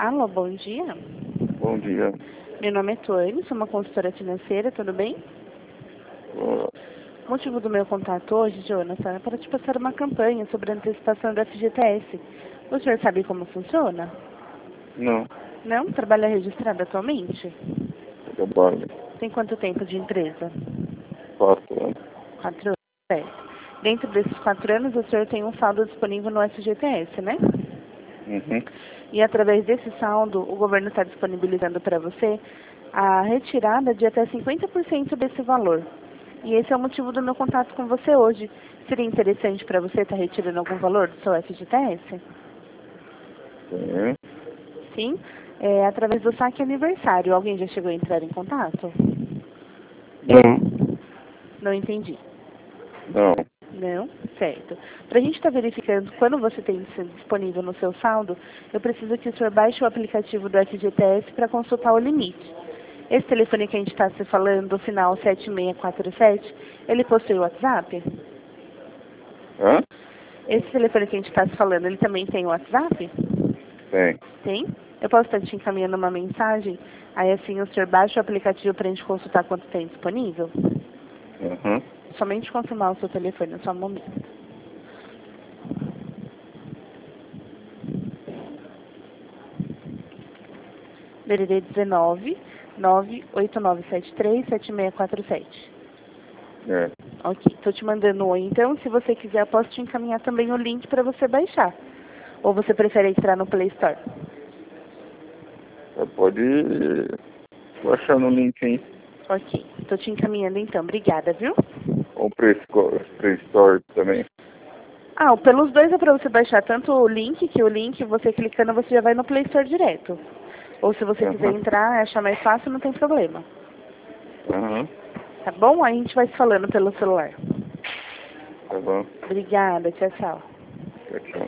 Alô, bom dia. Bom dia. Meu nome é Tuane, sou uma consultora financeira, tudo bem? Ó, O motivo do meu contato hoje, Jonathan, é para te passar uma campanha sobre a antecipação da FGTS. O senhor sabe como funciona? não, Não? Trabalha registrado atualmente? trabalho. Tem quanto tempo de empresa? 4 anos. 4 anos. Certo. Dentro desses 4 anos, o senhor tem um saldo disponível no FGTS, né? Uhum. E através desse saldo, o governo está disponibilizando para você a retirada de até 50% desse valor. E esse é o motivo do meu contato com você hoje. Seria interessante para você estar retirando algum valor do seu FGTS? Sim. Sim? É, através do saque aniversário. Alguém já chegou a entrar em contato? Não. Não entendi. Não. Não? Certo. Para a gente estar verificando quando você tem isso disponível no seu saldo, eu preciso que o senhor baixe o aplicativo do FGTS para consultar o limite. Esse telefone que a gente está se falando, o final 7647, ele possui o WhatsApp? Hã? Esse telefone que a gente está se falando, ele também tem o WhatsApp? Tem. Tem? Eu posso estar te encaminhando uma mensagem, aí assim o senhor baixa o aplicativo para a gente consultar quanto tem disponível? Uhum. Somente confirmar o seu telefone, só um momento. DDD 19 98973 7647. É. Ok, estou te mandando um oi. Então, se você quiser, eu posso te encaminhar também o link para você baixar. Ou você prefere entrar no Play Store? Você pode baixar no link, hein? Ok, estou te encaminhando então. Obrigada, viu? Ou Play Store também. Ah, pelos dois é para você baixar tanto o link, que o link, você clicando, você já vai no Play Store direto. Ou se você quiser Aham. entrar, achar mais fácil, não tem problema. Aham. Tá bom? Aí a gente vai se falando pelo celular. Tá bom. Obrigada, tchau, tchau. Tchau, tchau.